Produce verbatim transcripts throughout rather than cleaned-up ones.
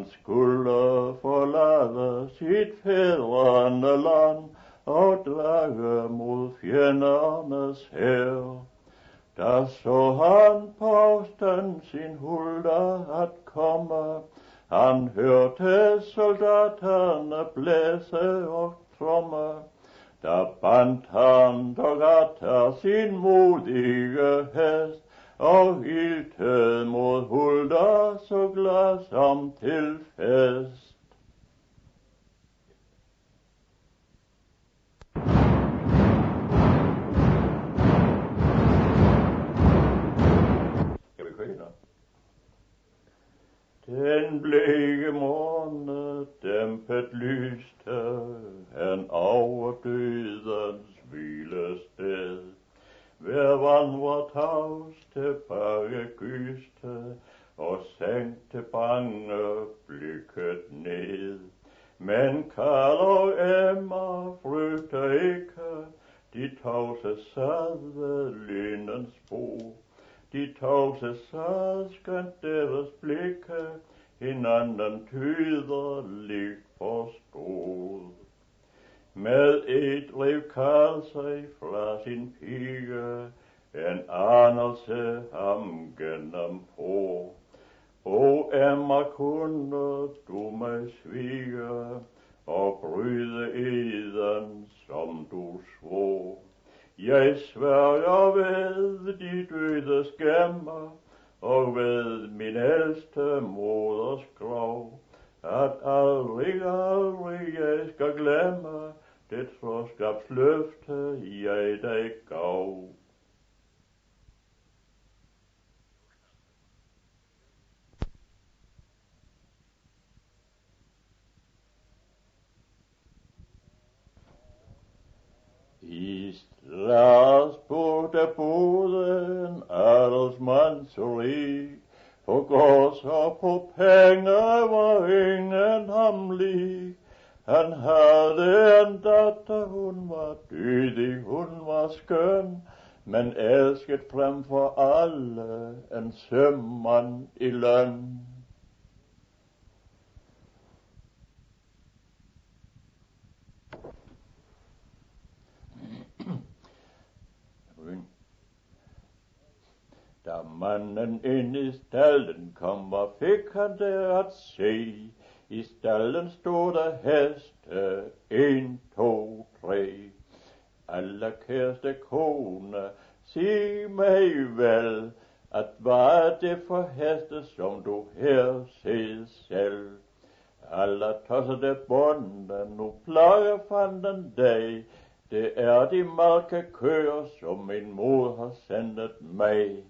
skulle forlade sit fædrende land og drage mod fjendernes hær. Da så han på afstand sin hulda at komme, han hørte soldaterne blæse og tromme. Da bandt han dog atter sin modige hest, og iltede mod hulda så gladsom til fest. Skal vi køre? Den blege måne dæmpet lyste hen over dødens hvilested. Hver vand var tavs, tilbage gyste, og sænkte bange blikket ned. Men Karl og Emma frygter ikke, de tavse sad ved lynens bord. De tavse sad, skønt deres blikke hinanden tyderligt forstod. Med et rev Karl sig fra sin pige, en anelse ham gennem på. O Emma, kunne du mig svige, og bryde eden, som du svor. Jeg sværger ved de dødes gemme, og ved min ældste moders grav, at aldrig, aldrig jeg skal glemme det troskabsløfte jeg dig gav. I Strasbourg boede en adelsmand så rig, på gods og på penge var ingen ham lig. Han havde en datter, hun var dydig, hun var skøn, men elsket frem for alle en sømand i løn. Da manden ind i stalden kom, hvad fik han der at se? I stalden stod der heste, en, to, tre. Allerkæreste kone, sig mig vel, at hvad er det for heste, som du her ser selv? Aller tossede bonde, nu plejer fanden dig, det er de malkekøer, som min mor har sendet mig.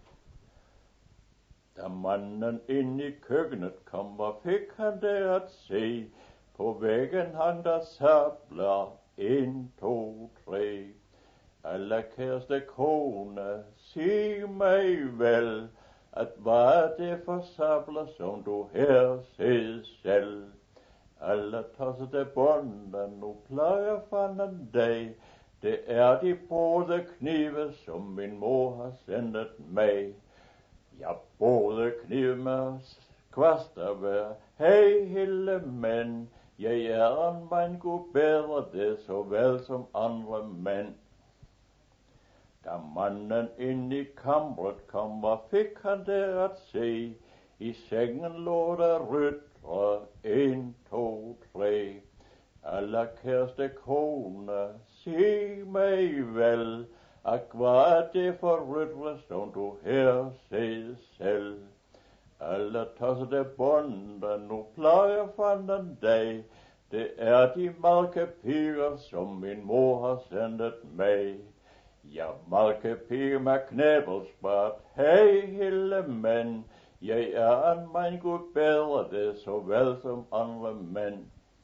Da manden ind i køkkenet kom, hvad fik han der at se? På væggen hang der sabler, en, to, tre. Allerkæreste kone, sig mig vel, at hvad er det for sabler, som du her ser selv? Alle tossede bonde, nu plejer fanden dig, det er de både knive, som min mor har sendet mig. Ja, både knive med kvaster hver, hej hele mænd, jeg er en mand god bedre det, så vel som andre mænd. Da manden ind i kammeret kom, hvad fik han der at se? I sengen lå der rytre, en, to, tre. Allerkæreste kone, sig mig vel, ak, hvad er det for rytre, som du her ser selv? Alle tossede bonde, nu plejer fanden dig, det er de malkepiger, som min mor har sendet mig. Ja, malkepiger med knæbelsbart, hej hele mænd, jeg er en mand god bedre det, så vel som andre mænd.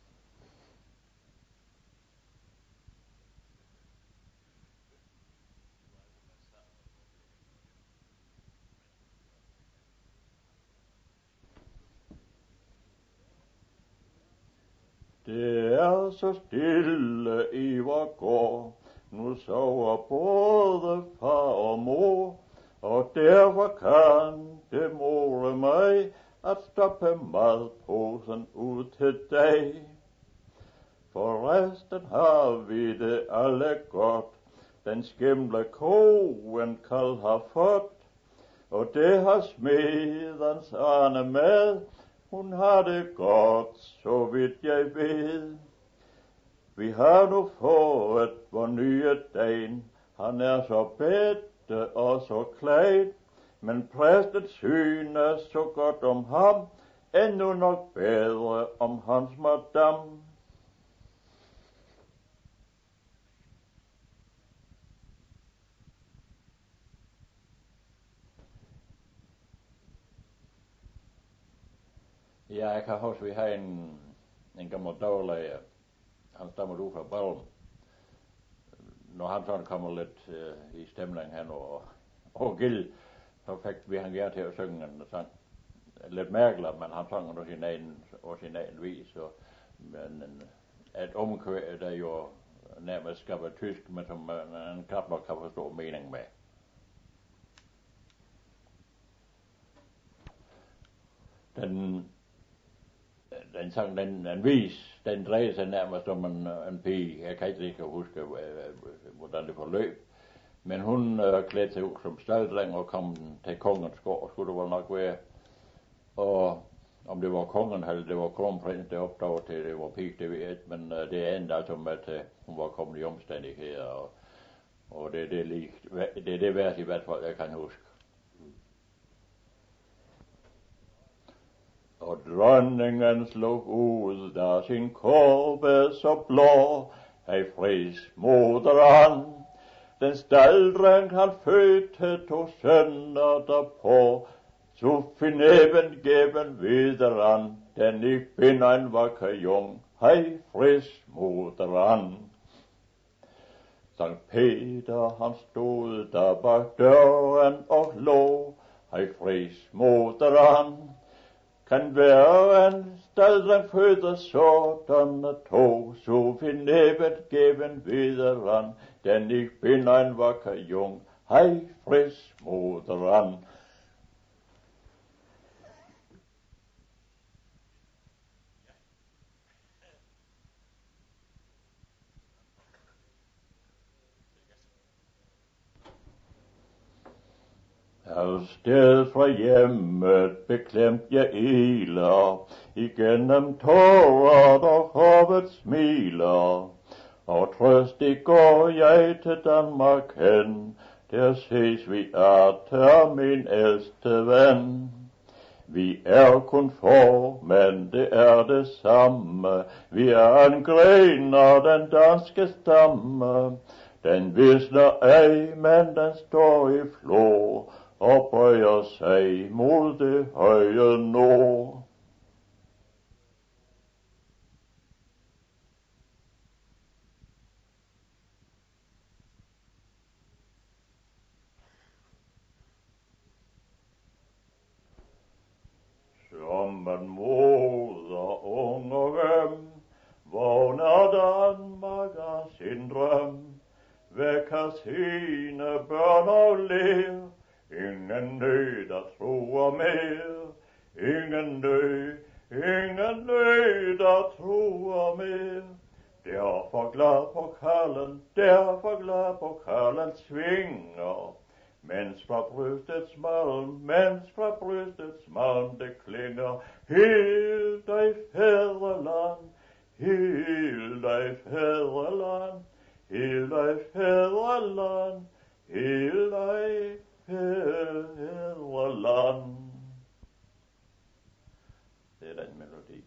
Det er så stille i vor gård, nu sover både far og mor, og derfor kan det more mig, at stoppe madposen ud til dag. For resten har vi det alle godt, den skimle koen kald har fået, og det har smedens Arne med, hun har det godt, så vidt jeg ved. Vi har nu fået vor nye dagen, han er så bedte og så klædt, men præsten synes så godt om ham, endnu nok bedre om hans madam. Ja, jeg kan huske, vi har en, en gammel daglærer. Han stammer ud fra Balm. Når han sådan kommer lidt uh, i stemning her og, og gild, så fik vi han gerne til at synge en sang. Lidt mærkeligt, men han sang på sin egen, på sin egen vis. Og, men et omkvæd, der jo nærmest skal være tysk, men som en knap nok kan forstå mening med. Den Den sang, den, den vis, den drejer sig nærmest om en, en pige. Jeg kan ikke rigtig huske, hvordan det forløb. Men hun øh, klædte sig ud som stalddreng og kom til kongens gård, skulle det vel nok være. Og om det var kongen eller det var kronprins, det opdagede til, det var pige, det ved jeg ikke. Men øh, det endte altså med, at hun var kommet i omstændigheder. Og, og det, det, er lige, det er det værste i hvert fald, jeg kan huske. Og dronningen slog ud, da sin kåbe så blå, hej fris moderen. Den stalddreng han fødte to sønner derpå, så fineben geben videren, den ikke binder en vakker jung, hej fris moderen. Sankt Peter han stod der bag døren og lå, hej fris moderen. Kan være en stalddreng føder sådanne to, så finebet geben videren, den ikke binder en vakker jung, hej fris moderen. Al sted fra hjemmet beklemt jeg iler, igennem tårer og havet smiler. Og trøstig går jeg til Danmark hen, der ses vi atter min ældste ven. Vi er kun få, men det er det samme, vi er en gren af den danske stamme. Den visner ej, men den står i flå, og bøjer sig mod det høje nord. Som en moder ung og øm, vågner Danmark af sin drøm, vækker sine børn og ler. Ingen nød, der truer mere, ingen nød, ingen nød, der truer mere. Derfor glad på kallen, derfor glad på kallen svinger, mens fra brystets malm, mens fra brystets malm det klinger. Hil dig fædreland, hil dig fædreland, hil dig fædreland, hil dig fædreland. Det er den melodi.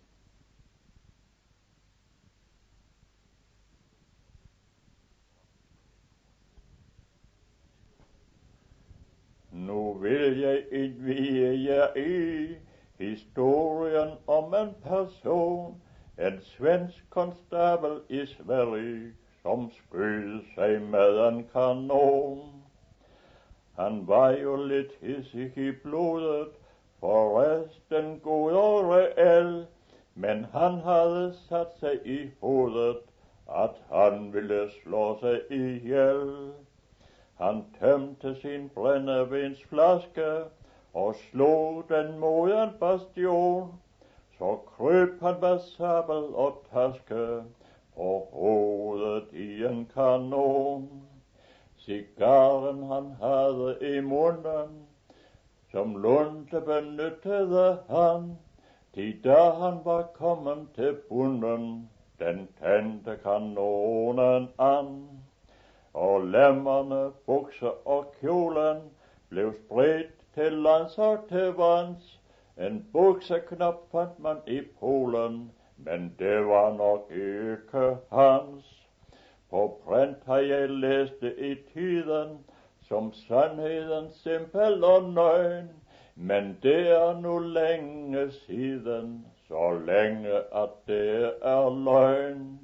Nu vil jeg indvie jer i historien om en person, en svensk konstabel i Sverige, som skød sig med en kanon. Han var jo lidt hissig i blodet, forresten god og reel, men han havde sat sig i hovedet, at han ville slå sig ihjel. Han tømte sin brændevinsflaske og slog den mod en bastion. Så krøb han med sabel og taske på hovedet i en kanon. Cigaren han havde i munden, som lunte benyttede han, til da han var kommet til bunden, den tændte kanonen an. Og lemmerne, bukser og kjolen blev spredt til lands og til vands. En bukseknap fandt man i Polen, men det var nok ikke hans. På print har jeg læst det i tiden, som sandheden simpel og nøgen, men det er nu længe siden, så længe at det er løgn.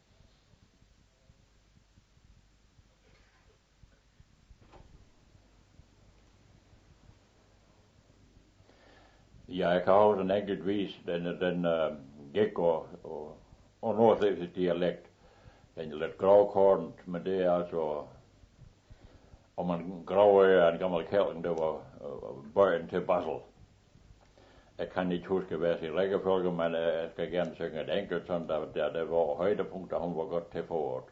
Jeg kan huske en enkelt vis, den, den uh, gik og, og, og nordslesvigsk dialekt. Den er lidt grovkornet, men det er altså, om man graver en gammel kælling, der var uh, bøjen til Basel. Jeg kan ikke huske, hvad sin rækkefølge, men jeg skal gerne synge et enkelt sådan, der, der, der var højdepunkt, og hun var godt til foråret.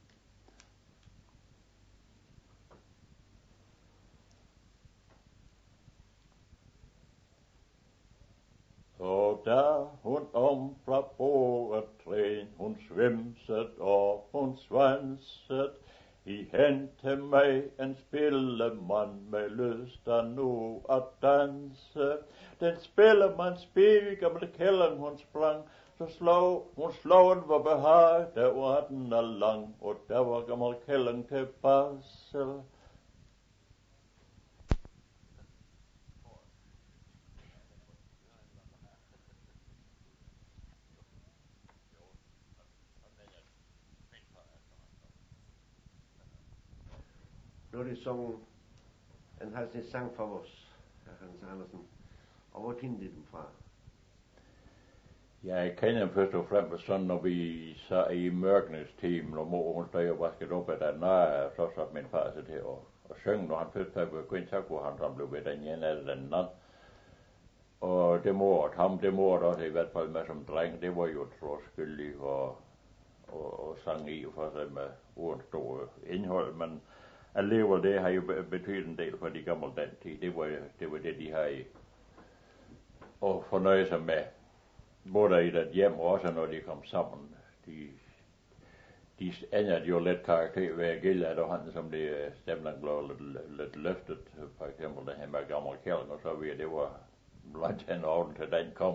Og da hun om fra bordet træn, hun svimset og hun svanset, I hente mig en spillemand med lyst af nu at danse. Den spillemand spil, gamle kælling hun sprang, så slog hun slog den var behag, der var den er lang, og der var gamle kælling til Basel. Nu er det sunget, han har sin sang for os, Hans Andersen. Og hvor kendte de dem fra? Jeg kender dem først og fremmest sådan, når vi sad i mørkenes time, og mor hun stod og vaskede op af den nøje, så satte min far sig til at, at synge, når han først havde begyndt, så kunne han så blev ved den ene eller den anden. Og det mordet ham, det mordet også i hvert fald med som dreng, det var jo troskyldig og, og, og sang i for sig med uden store indhold, men alligevel det har jo betydet en del for de gamle den tid. Det var, det var det, de havde at fornøje sig med. Både i det hjem og også når de kom sammen. De, de ændrede jo lidt karakter ved at gælde, at han som det stemningen blev lidt, lidt løftet. For eksempel det her med gamle kælling og så videre. Det var langt hen over til den kom.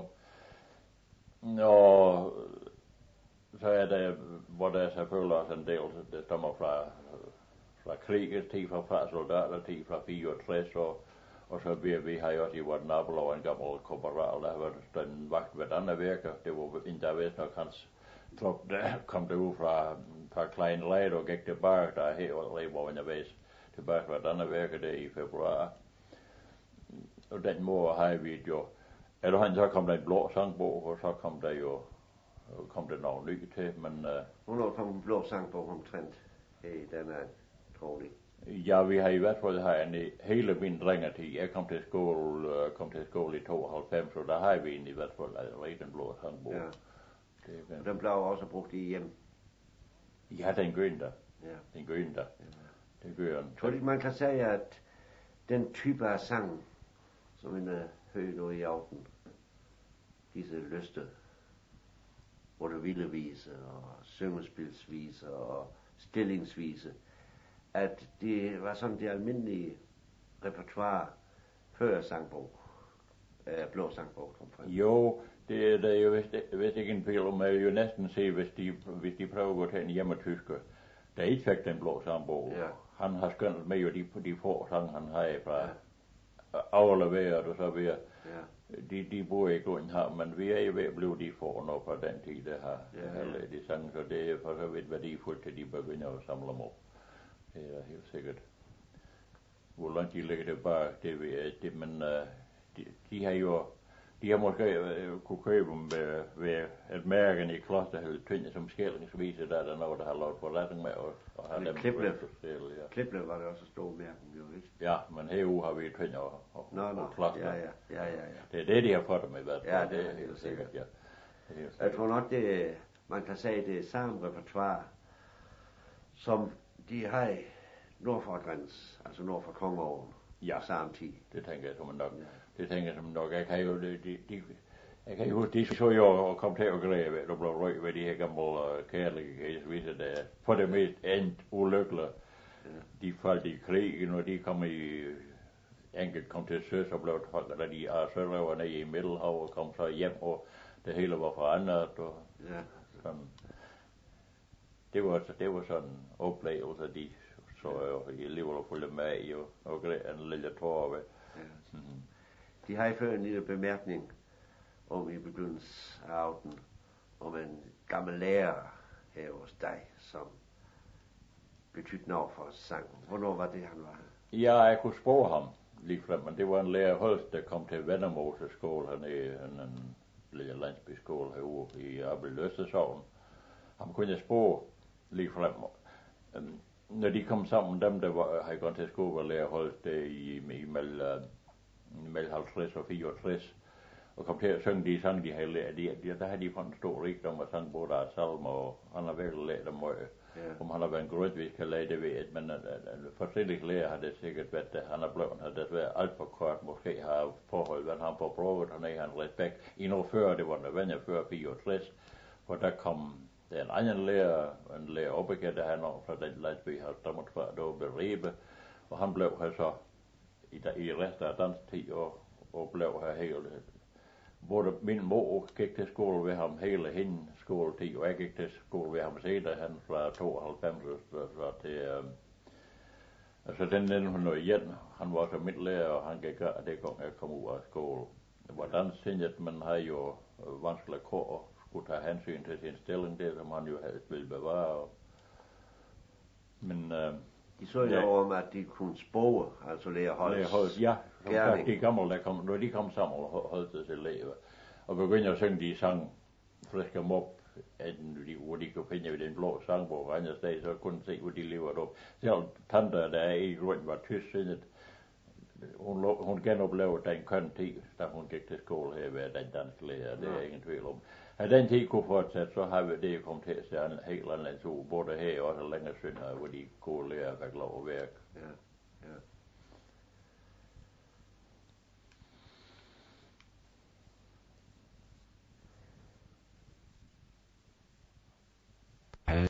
Og så er det, hvor der selvfølgelig også en del, der stammer fra fra krigens tid, fra fra soldater tid, fra fireogtres, og, og så vi, vi har jo også i vores nabolag en gammel korporal, der har været den vagt ved denne virke. Det var endda vist nok hans trop, der kom det ud fra, fra Klein Lejde og gik tilbage, der er her og var undervejs tilbage fra denne virke der i februar. Og den måde har vi jo, eller han så kom der en blå sangbog, og så kom der jo, kom der noget nyt til, men... Uh, Hvornår kom en blå sangbog omtrent i denne trolig? Ja, vi har i hvert fald her en hele min drengetid. Jeg kom til skole, kom til skole i tooghalvfems, og der har vi en i hvert fald allerede den blå sangbog. Ja. Det, og den blev også brugt i hjem. Ja, den gør der. Ja. Den gør der. Ja. Det gør den. Tror du, man kan sige, at den type af sang, som en uh, hører nu i aften, disse lyste, hvor det vilde vise og syngespilsvise og stillingsvise, at det var sådan det almindelige repertoire før sangbog, øh, blå sangbog kom frem. Jo, det er der jo vist, vist ikke en pil om, jeg vil jo næsten se, hvis de, hvis de prøver at gå til en hjemmetysker, der ikke fik den blå sangbog. Ja. Han har skønt med jo de, de få sang, han har fra ja. afleveret og så videre. Ja. De, de bor ikke uden her, men vi er jo ved at blive de får når på den tid, der har, ja, ja, ja. de sang, så det er for så vidt værdifuldt, til de begynder at samle dem op. Det er helt sikkert. Hvor langt de ligger tilbage, det ved jeg ikke, men uh, de, de har jo, de har måske øh, kunne købe dem ved, ved et mærke i klosterhallet Tynde som skællingsvise, der er der noget, der har lavet forretning med og, og har dem Kliplev. ja. Kliplev var det også stor mærken, jo ikke? Ja, men herude har vi Tynde og, og, Nå, nå, og kloster. ja, ja, ja, ja, ja. Det er det, de har fået dem i hvert fald. Ja, det er helt sikkert. Ja. Det er helt Jeg tror nok, det man kan sige, det er samme repertoire, som de har nord for grænsen, altså nord for Kongeåen, ja. samme tid. Det tænker jeg som nok. Ja. Det tænker jeg som nok. Jeg kan jo, de, de, de jeg kan jo huske, de så jo og kom til at græde, og blev røg ved de her gamle kærlige kæsviser, der for det mest endt ulykkelige. Ja. De faldt i krig, når de kom i enkelt kom til søs og blev holdt, da de er sørøver nede i Middelhav og kom så hjem, og det hele var forandret. Og ja. sådan. Det var, det var sådan en oplevelse, de så jo i livet og fulgte med i, og, og græd en lille tår ved. Ja. Mm-hmm. De har før en lille bemærkning om i begyndelsen af aftenen, om en gammel lærer her hos dig, som betydde noget for sangen. Hvornår var det, han var? Ja, jeg kunne spore ham ligefrem, men det var en lærer Holst, der kom til Vennermose skole hernede, en, en lille landsbyskole herude i Abel-Løstesovn. Ham kunne jeg spore ligefrem. Um, når de kom sammen, dem der var, havde gået til skole, var lærer Holst der i, i mellem mellem halvtreds og fireogtres, og kom til at synge de sange, de havde lært. De, de, der havde de fået en stor rigdom og sang både af salmer, og han har virkelig lært dem meget. Ja. Om han har været en grundvis kan lære det ved, men en, en forskellig lærer har det sikkert været, at han er blevet, har desværre alt for kort, måske har forhold, hvad han på prøvet, han er han respekt. I noget før, det var nødvendigt før fireogtres, hvor der kom der en anden lærer, en lærer opbekendt, der han fra den landsby, har stammet fra, der var Beribe, og han blev her så i, i resten af danstid og, og blev her hele. Både min mor gik til skole ved ham hele hendes skoletid, og jeg gik til skole ved ham senere, han fra tooghalvfems var til, øh, altså den nitten hundrede og en, han var så min lærer, og han gik af det gang, jeg kom ud af skole. Hvordan synes man har jo vanskeligt kår og skulle tage hensyn til sin stilling, det som han jo helst ville bevare. Men øh, de så jo ja. om, at de kunne spore, altså lære Holst. Ja, som sagt, de gamle, der kom, når de kom sammen og holdt til at leve, og begyndte at synge de sang, friske dem op, de, hvor de kunne finde ved den blå sangbog, og andre steder, så kunne se, hvor de levede op. Selv tante, der er i grunden var tysk, sindet, hun, hun genoplevede den køn tid, da hun gik til skole her ved den danske lærer, det er ingen tvivl om. At den tid kunne fortsætte, så har vi det kommet til at se en helt anden uge, både her og også længere sønder, hvor de kunne lære at lov at værke. Ja, ja.